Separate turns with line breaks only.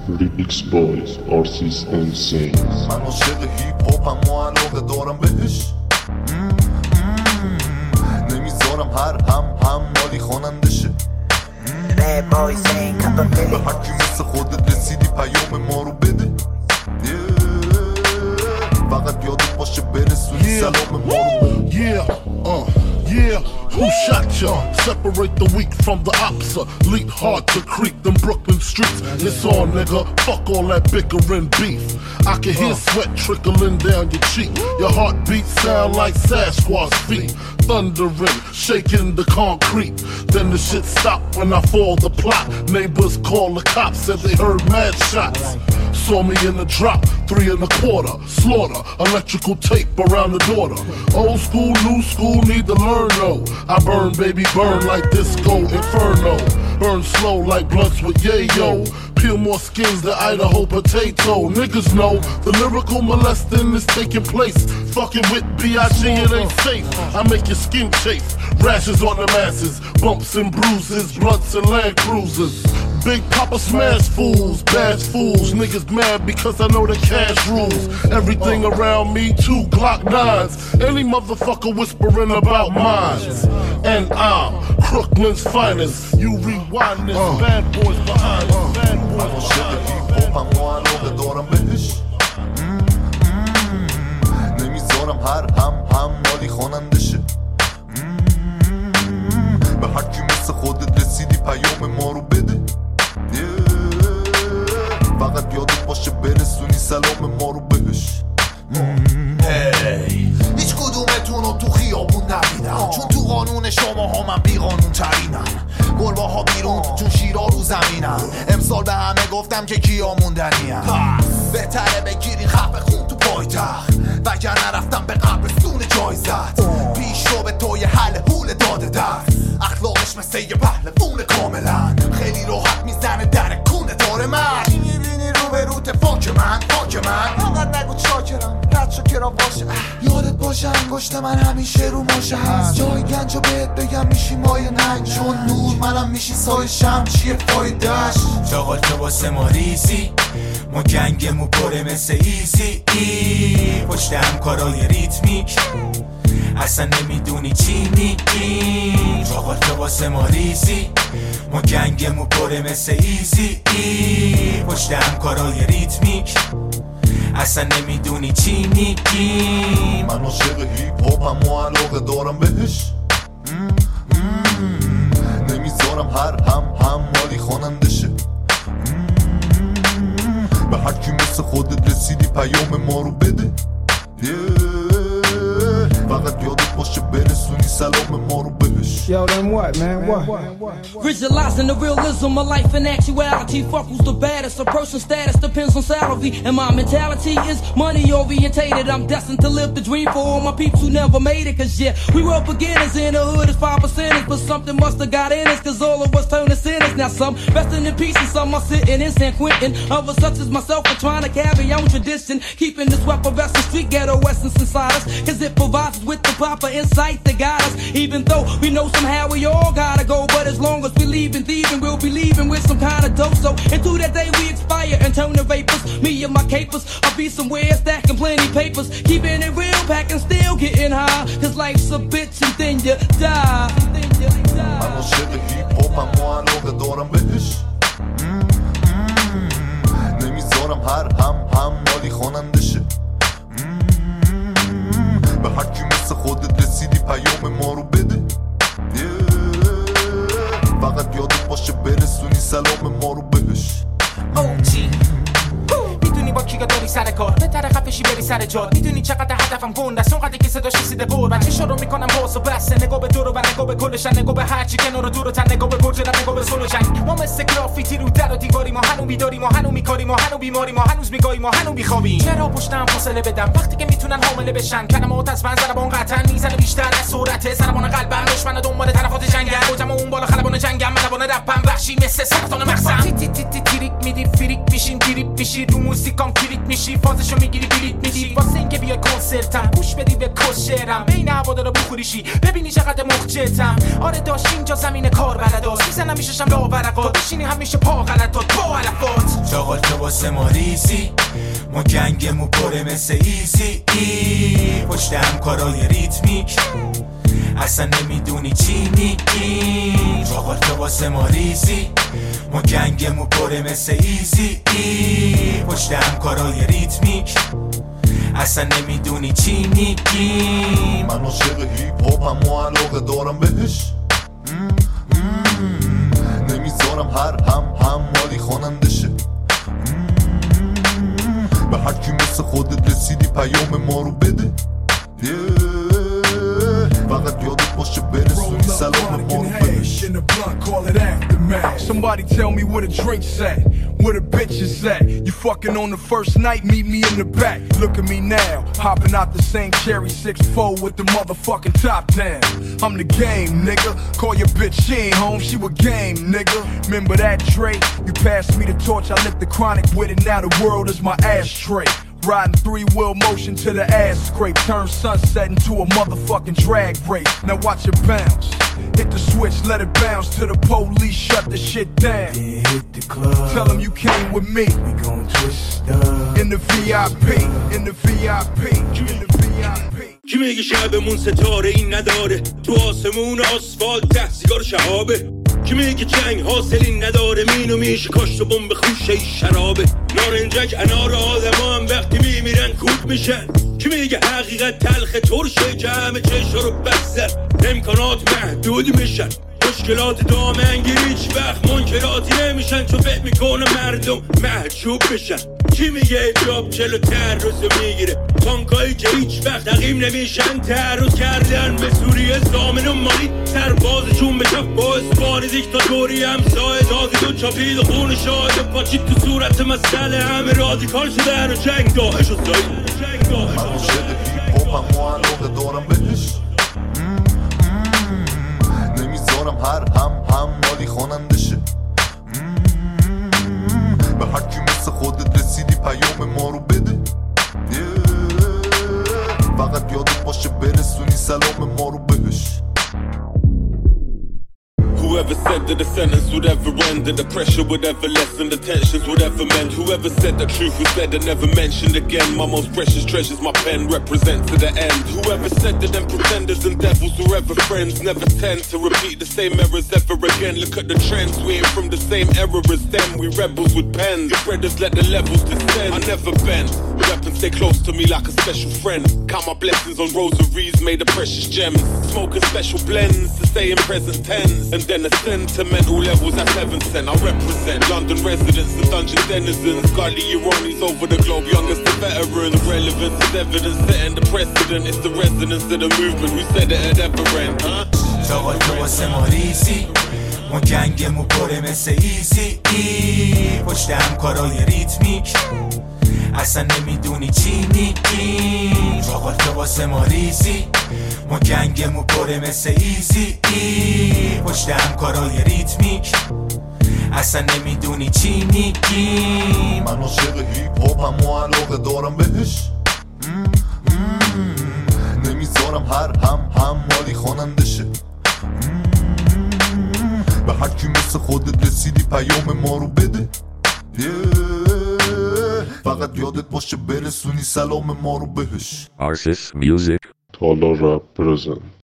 Lyrics boys, artists insane.
من عاشق هیپ هاپم و علاقه دارم بهش نمیذارم هر هم مالی خواننده شه به هرکی مثل خودت رسیدی پیام ما رو بده فقط یادت باشه برسونی سلام ما رو بده
Yeah, who shot ya? Separate the weak from the opsa. Lead hard to creep them Brooklyn streets. It's on, nigga. Fuck all that bickering beef. I can hear sweat trickling down your cheek. Your heartbeat sound like Sasquatch feet. Thundering, shaking the concrete. Then the shit stopped when I fall the plot. Neighbors call the cops, said they heard mad shots. Saw me in the drop, 3 1/4. Slaughter, electrical tape around the daughter. Old school, new school, need to learn though. I burn, baby, burn like disco inferno. Burn slow like blunts with yayo. Peel more skins than Idaho potato. Niggas know the lyrical molesting is taking place. Fucking with B.I.G. it ain't safe. I make your skin chafe. Rashes on the masses, bumps and bruises, blunts and Land Cruisers. Big Papa smash fools, bash fools. Niggas mad because I know the cash rules. Everything around me, 2 Glock 9s. Any motherfucker whispering about mines. And I'm Crooklyn's finest. You rewind this, bad boys behind us. Bad boys behind us.
هیپ هاپم و علاقه دارم بهش نمیذارم هر هم مالی خواننده شه به هرکی مثل خودت رسیدی پیام ما رو بده فقط یادت باشه برسونی سلام ما رو بهش هیچ کدومتون رو تو خیابون نبینم چون تو قانون شما ها من بی قانون ترینم گربه ها بیرون چون شیرا رو زمینم امسال به همه گفتم که کیا موندنیم بهتره بگیری خفه خون تو پایتخت وگر نرفتم به قبرستون جایزت پیش رو به توی حل حول داده درس اخلاقش مثل یه پهلوون کاملا خیلی راحت میزنه در کونه داره من میبینی رو به روت فاک من فقط نگو چاکرم رد شو کرا باشه یادت باشه انگشت من همیشه رو ماشه هست جای گنج و بهت بگم میشی مایه ننگ چون نور منم میشی سای شم چیه فایدهش
چاقال تو واسه ما ریسی ما گنگمو پره مثل ایزی پشت همکارای ریتمیک اصلا نمیدونی چی میگی چاقال تو واسه ما ریسی ما گنگمو پره مثل ایزی پشت همکارای ریتمیک اصلا نمیدونی چی میگی
من عاشق هیپ هاپم و علاقه دارم بهش نمیذارم هر هم مالی خواننده شه به هرکی مثل خودت رسیدی پیام ما رو بده فقط یادت باشه برسونی سلام ما رو بهش
Yo, then what, man? What?
Visualizing the realism of life and actuality. Fuck who's the baddest. A person's status depends on salary. And my mentality is money orientated. I'm destined to live the dream for all my peeps who never made it. Cause yeah, we were beginners in the hood as 5%. But something must have got in us. Cause all of us turned to sinners. Now some resting in peace and some are sitting in San Quentin. Others such as myself are trying to carry on tradition. Keeping this weapon vest and street ghetto essence inside us. Cause it provides us with the proper insight that guide us. Even though we know somehow we all gotta go. But as long as we leave and thieving, we'll be leaving with some kind of dope. So into that day we expire and turn to vapors. Me and my capers, I'll be somewhere stacking plenty papers. Keeping it real, packing still getting high. Cause life's a bitch and then you die.
من عاشق هیپ هاپم و علاقه دارم بهش نمیذارم هر هم مالی خواننده شه به هرکی مثل خودت رسیدی پیام ما رو بده فقط یادت باشه برسونی سلام ما رو بهش
میدونی با کیگا داری سر کار بهتره خفشی بری سر جاد میدونی چقدر هدفم گنده است اونقدر که صداش رسیده بر بچه شروع میکنم باز و بسته نگاه به دور و نگاه به کلشن نگاه به هرچی کنار و دور و تن نگاه به برج رد نگاه به سلو جنگ ما مثل گرافیتی رو در و دیواری ما هنو بیداری ما هنو میکاری ما هنو بیماری ما هنوز میگایی ما هنو بیخوابیم چرا پشتم فاصله بدم وقتی که میتونن حامله بشن کلمات از من ضربان قطعا میزنه بیشتر از سرعت ضربان قلبم دشمن دنبال طرفات جنگم خودم اون بالا خلبان جنگم ملبان رپم وحشی مثل سرطان مغزم تی تی تی تی تریک میدی فریک میشین تریپ میشی رو موزیکام کلیک میشی فازشو میگیری بلیت میدی واسه اینکه بیای کنسرتم گوش بدی به کش شعرم بین هوادارا بخوریشی ببینی چقدر مخجتم آره داشت اینجا زمین کار بلداست میزنم میششم لاورقات بشینی همیشه پا غلطات با علفات
چاقال تو واسه ما ریزی ما گنگمو پره مثل ایزی پشت همکارای ریتمیک اصلا نمیدونی چی میگی چاقال تو واسه ما ریزی ما گنگمو پره مثل ایزی پشت همکارای ریتمیک اصلا نمیدونی چی میگی من عاشق هیپ هاپم و علاقه دارم بهش نمیذارم هر هم مالی خوانندشه به هر کی مثل خودت رسیدی پیام ما رو بده فقط یادت باشه برسونی سلام ما رو بهش
Somebody tell me where the drinks at, where the bitches at. You fucking on the first night, meet me in the back. Look at me now, hopping out the same cherry 6'4" with the motherfucking top down. I'm the game, nigga. Call your bitch, she ain't home, she was game, nigga. Remember that Dre? You passed me the torch, I lit the chronic with it. Now the world is my ashtray. Riding three-wheel motion to the ass scrape. Turn sunset into a motherfucking drag race. Now watch it bounce. Hit the switch, let it bounce till the police shut the shit down.
Yeah, hit the club.
Tell them you came with me.
We gon' twist up.
In the VIP, in the VIP, in the VIP.
کی میگه شبمون ستاره این نداره تو آسمون آسفالت ته سیگار شهابه کی میگه جنگ حاصلی نداره مینو میشه کاشت و بمب خوشه شرابه نارنجک انار آدم هم وقتی میمیرن کود میشن کی میگه حقیقت تلخ ترشه که همه چشا رو بستر امکانات محدود میشن مشکلات دامنگیری هیچ وقت منکراتی نمیشن چون فکر میکنه مردم محجوب بشن کی میگه جاب چلو تعرض میگیره تانکایی که هیچ وقت تقیم نمیشن تعرض کردن به سوریه زامن و مالی سربازشون به کف با اسبان دیکتاتوری همسایه دازی دو چاپید و خون شاهد پاچید تو صورت مسئله همه رادیکال شدن و جنگ داعش و زایی
من عاشق هیپ هاپم و علاقه دارم بهش نمیذارم هر هم مالی خوانندشه به هر کی مثل خودت رسیدی پیام ما رو بده فقط یادت باشه برسونی سلام ما رو بهش
Whoever said that the sentence would ever end, that the pressure would ever lessen, the tensions would ever mend. Whoever said the truth was said and never mentioned again. My most precious treasures, my pen represent to the end. Whoever said that them pretenders and devils were ever friends, never tend to repeat the same errors ever again. Look at the trends, we ain't from the same era as them. We rebels with pens, your brothers let the levels descend. I never bend, weapons stay close to me like a special friend. Count my blessings on rosaries made of precious gems. Smoking special blends to stay in present tense. And then the sentimental levels at 7 cent. I represent London residents and dungeon denizens. Godly ironies over the globe, youngest to veterans. The relevance is evidence, setting the precedent. It's the resonance of the movement who said it at ever end, huh?
چاقال تو واسه ما ریزی ما گنگمو پره مثل ایزی پشت همکارای ریتمیک اصلا نمیدونی چی میگی چاقال تو واسه ما ریزی ما گنگمو پره مثل ایزی پشت همکارای ریتمیک اصلا نمیدونی چی میگی من عاشق هیپ هاپم و علاقه دارم بهش نمیذارم هر هم مالی خوانندشه به هر کی مثل خودت رسیدی پیام ما رو بده فقط یادت باشه برسونی سلام ما رو بهش
Arsis Music
Tala Rap present.